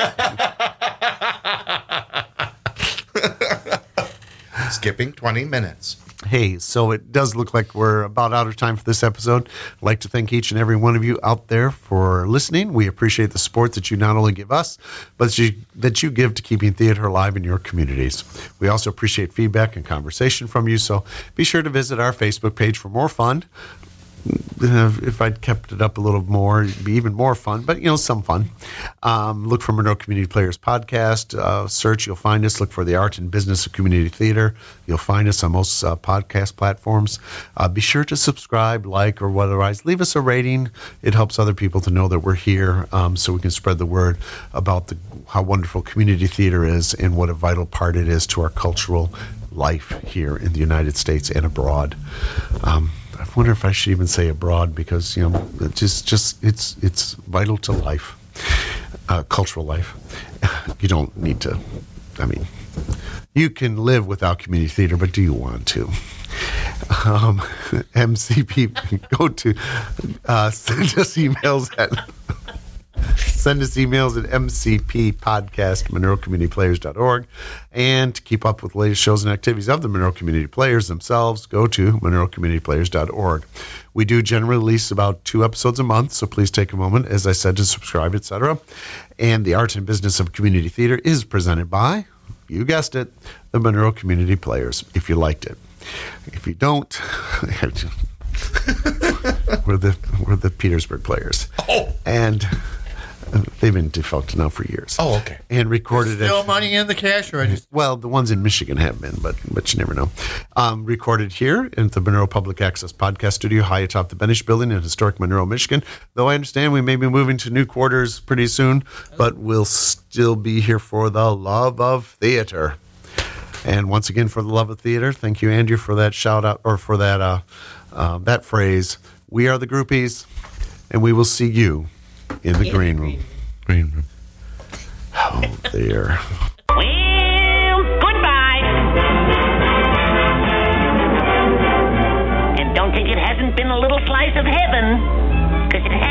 Skipping twenty minutes. Hey, so it does look like we're about out of time for this episode. I'd like to thank each and every one of you out there for listening. We appreciate the support that you not only give us, but that you, that you give to keeping theater alive in your communities. We also appreciate feedback and conversation from you, so be sure to visit our Facebook page for more fun. Uh, if I'd kept it up a little more, it'd be even more fun, but, you know, some fun. Um, look for Monroe Community Players Podcast. Uh, search, you'll find us. Look for the Art and Business of Community Theater. You'll find us on most uh, podcast platforms. Uh, be sure to subscribe, like, or otherwise leave us a rating. It helps other people to know that we're here, um, so we can spread the word about the, how wonderful community theater is and what a vital part it is to our cultural life here in the United States and abroad. Um, I wonder if I should even say abroad because, you know, it just just it's it's vital to life, uh, cultural life. You don't need to. I mean, you can live without community theater, but do you want to? Um, M C P, go to uh, send us emails at. Send us emails at m c p podcast at monroe community players dot org. And to keep up with the latest shows and activities of the Monroe Community Players themselves, go to monroe community players dot org. We do generally release about two episodes a month, so please take a moment, as I said, to subscribe, et cetera. And the Art and Business of Community Theater is presented by, you guessed it, the Monroe Community Players, if you liked it. If you don't, we're the we're the Petersburg Players. Oh. And they've been defunct now for years. Oh, okay. And recorded Still it. money in the cash register. Well, the ones in Michigan have been, but but you never know. Um, recorded here at the Monroe Public Access Podcast Studio, high atop the Benish Building in historic Monroe, Michigan. Though I understand we may be moving to new quarters pretty soon, but we'll still be here for the love of theater. And once again, for the love of theater, thank you, Andrew, for that shout out or for that uh, uh, that phrase. We are the groupies, and we will see you in the green room. Green room. Oh, there. Well, goodbye. And don't think it hasn't been a little slice of heaven, because it has.